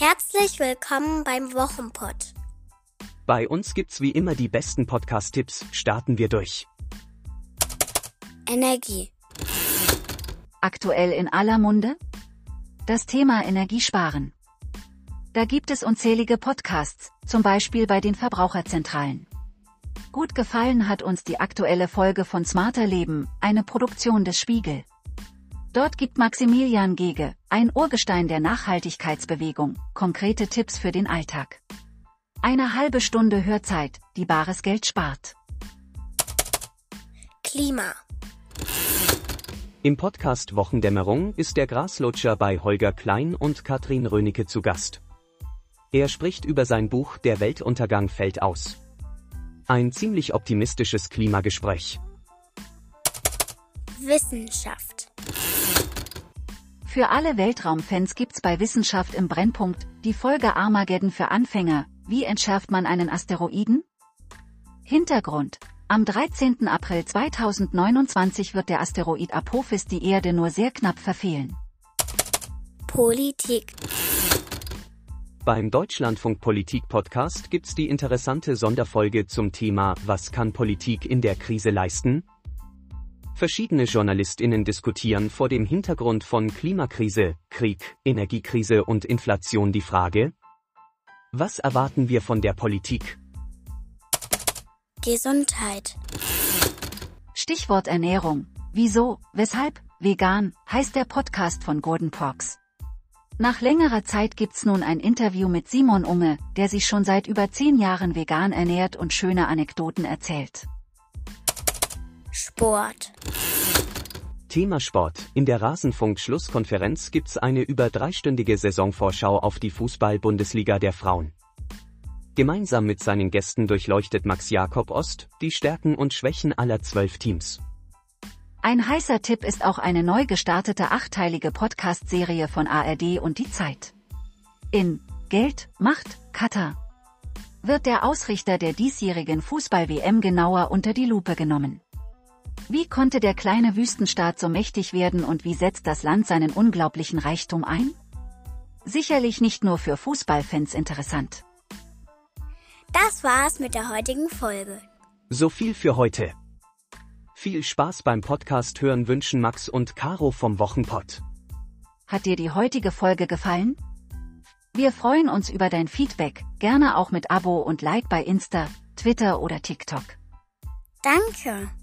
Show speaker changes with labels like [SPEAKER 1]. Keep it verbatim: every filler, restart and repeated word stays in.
[SPEAKER 1] Herzlich willkommen beim Wochenpott.
[SPEAKER 2] Bei uns gibt's wie immer die besten Podcast-Tipps. Starten wir durch.
[SPEAKER 1] Energie.
[SPEAKER 3] Aktuell in aller Munde? Das Thema Energiesparen. Da gibt es unzählige Podcasts, zum Beispiel bei den Verbraucherzentralen. Gut gefallen hat uns die aktuelle Folge von Smarter Leben, eine Produktion des Spiegel. Dort gibt Maximilian Gege, ein Urgestein der Nachhaltigkeitsbewegung, konkrete Tipps für den Alltag. Eine halbe Stunde Hörzeit, die bares Geld spart.
[SPEAKER 1] Klima.
[SPEAKER 2] Im Podcast Wochendämmerung ist der Graslutscher bei Holger Klein und Katrin Rönecke zu Gast. Er spricht über sein Buch Der Weltuntergang fällt aus. Ein ziemlich optimistisches Klimagespräch.
[SPEAKER 1] Wissenschaft.
[SPEAKER 3] Für alle Weltraumfans gibt's bei Wissenschaft im Brennpunkt die Folge Armageddon für Anfänger. Wie entschärft man einen Asteroiden? Hintergrund: Am dreizehnten April zweitausendneunundzwanzig wird der Asteroid Apophis die Erde nur sehr knapp verfehlen.
[SPEAKER 1] Politik.
[SPEAKER 2] Beim Deutschlandfunk Politik Podcast gibt's die interessante Sonderfolge zum Thema Was kann Politik in der Krise leisten? Verschiedene JournalistInnen diskutieren vor dem Hintergrund von Klimakrise, Krieg, Energiekrise und Inflation die Frage: Was erwarten wir von der Politik?
[SPEAKER 1] Gesundheit.
[SPEAKER 3] Stichwort Ernährung. Wieso, weshalb, vegan, heißt der Podcast von Gordon Parks. Nach längerer Zeit gibt's nun ein Interview mit Simon Unge, der sich schon seit über zehn Jahren vegan ernährt und schöne Anekdoten erzählt.
[SPEAKER 1] Sport.
[SPEAKER 2] Thema Sport. In der Rasenfunk-Schlusskonferenz gibt's eine über dreistündige Saisonvorschau auf die Fußball-Bundesliga der Frauen. Gemeinsam mit seinen Gästen durchleuchtet Max Jakob Ost die Stärken und Schwächen aller zwölf Teams.
[SPEAKER 3] Ein heißer Tipp ist auch eine neu gestartete achteilige Podcast-Serie von A R D und Die Zeit. In Geld, Macht, Katar wird der Ausrichter der diesjährigen Fußball-W M genauer unter die Lupe genommen. Wie konnte der kleine Wüstenstaat so mächtig werden und wie setzt das Land seinen unglaublichen Reichtum ein? Sicherlich nicht nur für Fußballfans interessant.
[SPEAKER 1] Das war's mit der heutigen Folge.
[SPEAKER 2] So viel für heute. Viel Spaß beim Podcast hören wünschen Max und Caro vom Wochenpott.
[SPEAKER 3] Hat dir die heutige Folge gefallen? Wir freuen uns über dein Feedback, gerne auch mit Abo und Like bei Insta, Twitter oder TikTok.
[SPEAKER 1] Danke.